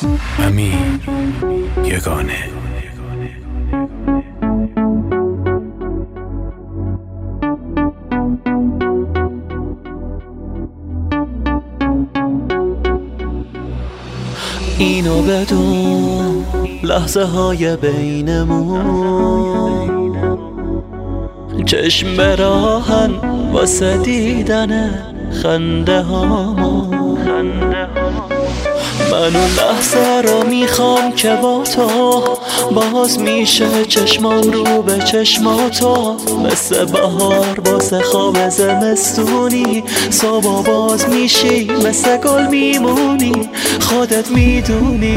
امیر یگانه. اینو بدون لحظه های بینمون چشم به راهن واسه دیدن خنده هامون. من اون لحظه رو میخوام که با تو باز میشه چشمام رو به چشماتو، مثل بهار واسه خواب زمستونی صبح باز میشی مثل گل میمونی. خودت میدونی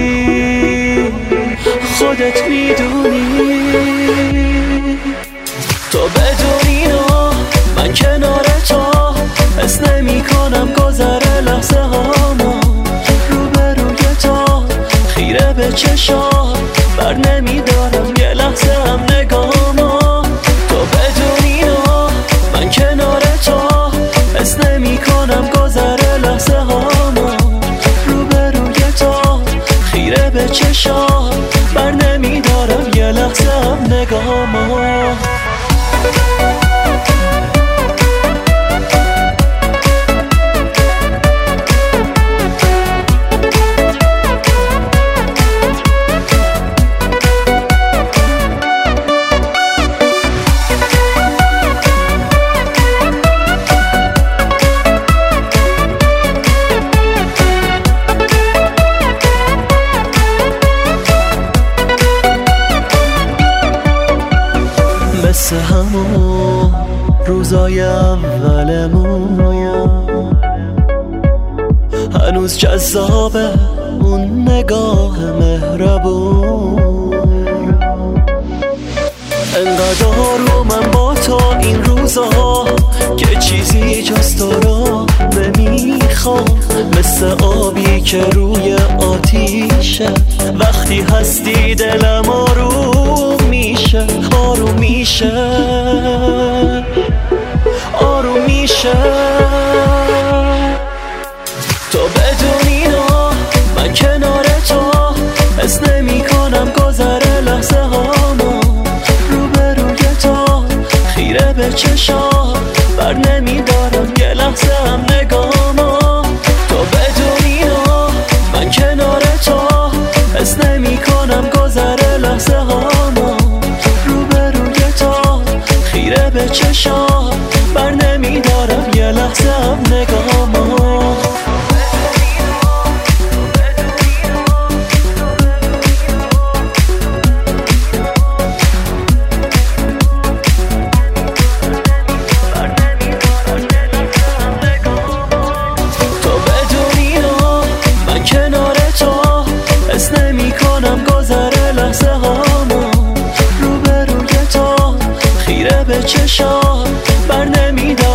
تو بدون اینا من کنار تو حس نمی کنم گذره لحظه هامو. روبروی تو خیره به چشات بر نمی دارم یه لحظه هم نگامو. تو بدون اینا من کنار تو حس نمی کنم گذره لحظه هامو. روبروی تو خیره به چشات بر نمی دارم یه لحظه هم نگامو. مثل همون روزای اولمون هنوز جذابه اون نگاه مهربون. انقدر آرومم با تو این روزا که چیزی جز تو رو نمیخوام. مثل آبی که روی آتیشه وقتی هستی دلم آروم میشه. تو بدون اینا من کنار تو حس نمی کنم گذره لحظه هامو. روبروی تو خیره به چشات بر نمی دارم یه لحظه هم نگامو. تو بدون اینا من کنار تو حس نمی کنم گذره لحظه هامو. روبروی تو خیره به چشات بر نمی دارم یه لحظه هم نگامو. به چشات بر نمیدارم